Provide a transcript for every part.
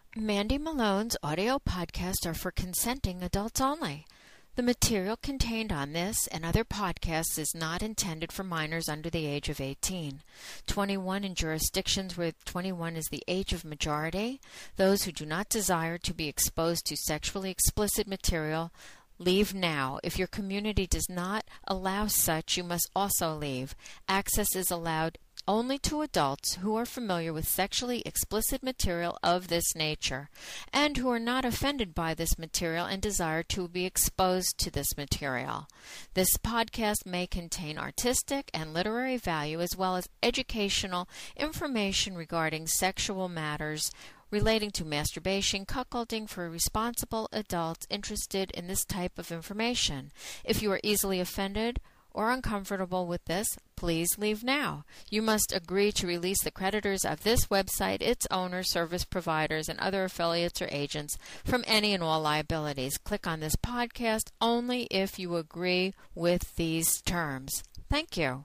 Mandy Malone's audio podcasts are for consenting adults only. The material contained on this and other podcasts is not intended for minors under the age of 18. 21 in jurisdictions where 21 is the age of majority. Those who do not desire to be exposed to sexually explicit material, leave now. If your community does not allow such, you must also leave. Access is allowed only to adults who are familiar with sexually explicit material of this nature and who are not offended by this material and desire to be exposed to this material. This podcast may contain artistic and literary value as well as educational information regarding sexual matters relating to masturbation, cuckolding for responsible adults interested in this type of information. If you are easily offended or uncomfortable with this, please leave now. You must agree to release the creditors of this website, its owners, service providers, and other affiliates or agents from any and all liabilities. Click on this podcast only if you agree with these terms. Thank you.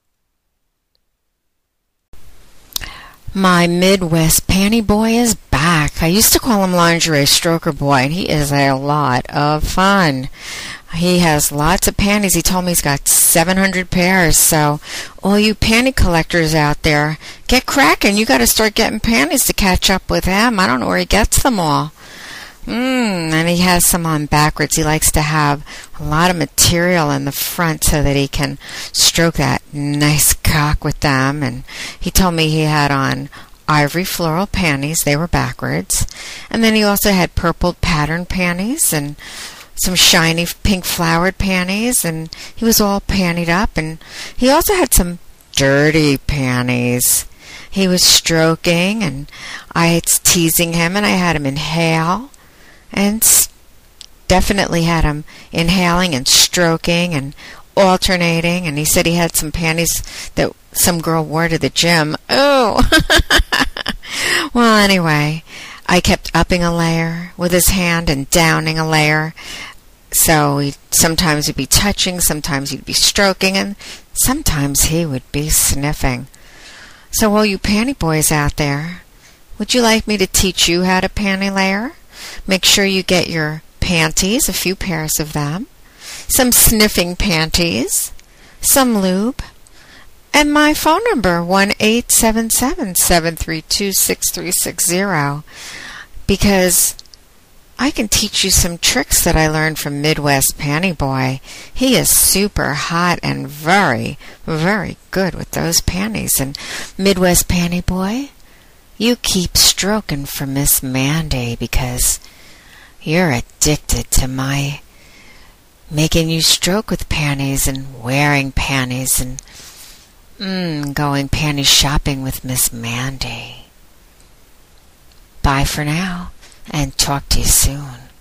My Midwest Panty Boy is back. I used to call him Lingerie Stroker Boy, and he is a lot of fun. He has lots of panties. He told me he's got 700 pairs. So all you panty collectors out there, get cracking. You got to start getting panties to catch up with him. I don't know where he gets them all. And he has some on backwards. He likes to have a lot of material in the front so that he can stroke that nice cock with them. And he told me he had on ivory floral panties. They were backwards. And then he also had purple pattern panties and some shiny pink flowered panties, and he was all pantied up. And he also had some dirty panties. He was stroking, and I was teasing him, and I had him inhale, and definitely had him inhaling and stroking and alternating. And he said he had some panties that some girl wore to the gym. Oh! Well, anyway, I kept upping a layer with his hand and downing a layer. So sometimes he'd be touching, sometimes he'd be stroking, and sometimes he would be sniffing. So all you panty boys out there, would you like me to teach you how to panty layer? Make sure you get your panties, a few pairs of them, some sniffing panties, some lube, and my phone number, 1-877-732-6360, because I can teach you some tricks that I learned from Midwest Panty Boy. He is super hot and very, very good with those panties. And Midwest Panty Boy, you keep stroking for Miss Mandy because you're addicted to my making you stroke with panties and wearing panties and going panty shopping with Miss Mandy. Bye for now, and talk to you soon.